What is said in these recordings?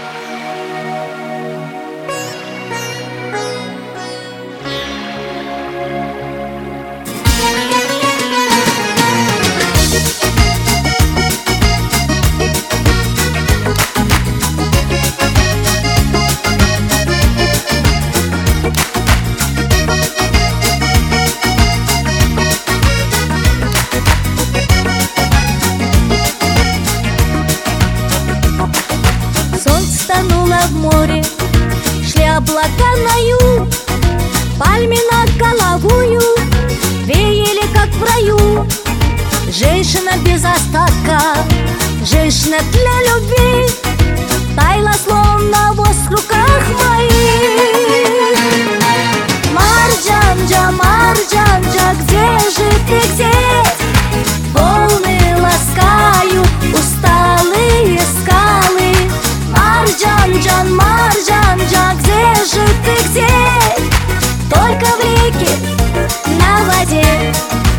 В море шли облака на юг, пальмы над головою веяли, как в раю. Женщина без остатка, женщина для любви, таяла, словно воск в руках моих. Марджанджа, Марджанджа, где же ты, где? Волны ласкают усталые скалы. Марджанджан, Марджанджа, где же ты, где? Только в реке, на воде.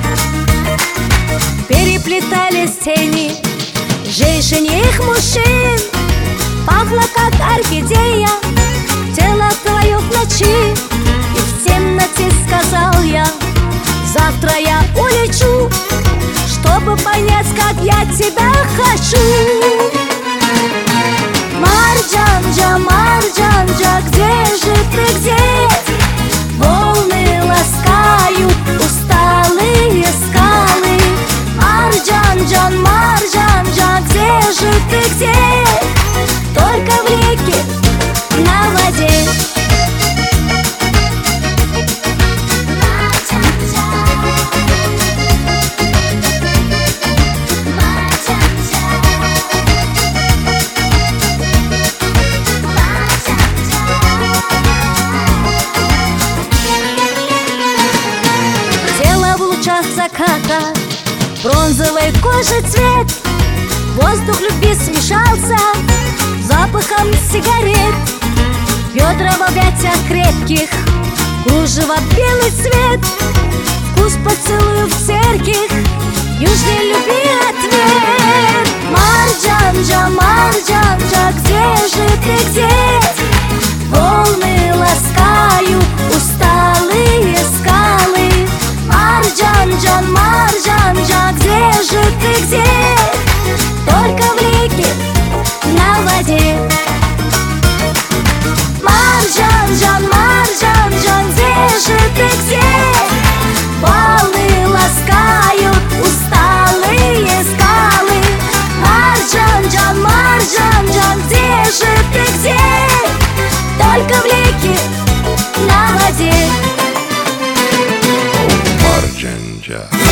Переплетались тени женщин и их мужчин, пахло, как орхидея, тело твое в ночи. И в темноте сказал я: завтра я улечу, чтобы понять, как я тебя хочу. Марджанджа, Марджанджа, где же ты, где? Волны ласкают усталые скалы. Марджанджан, Марджанджа, где же ты, где? Только в реке, на воде. Заката, бронзовой кожи цвет, воздух любви смешался с запахом сигарет. Бедра в объятиях крепких, кружево белый цвет, вкус поцелуев терких, южной любви ответ. Марджанджа, Марджанджа, где же ты, где? Волны ласкают усталые скалы. Марджанджан, Марджанджа, где же ты, где? Только в реке, на воде. Марджанджан, Марджанджан, где же ты, где? Волны ласкают усталые скалы. Марджанджан, Марджанджан, где же ты, где? Только в реке, на воде. Marджанджа.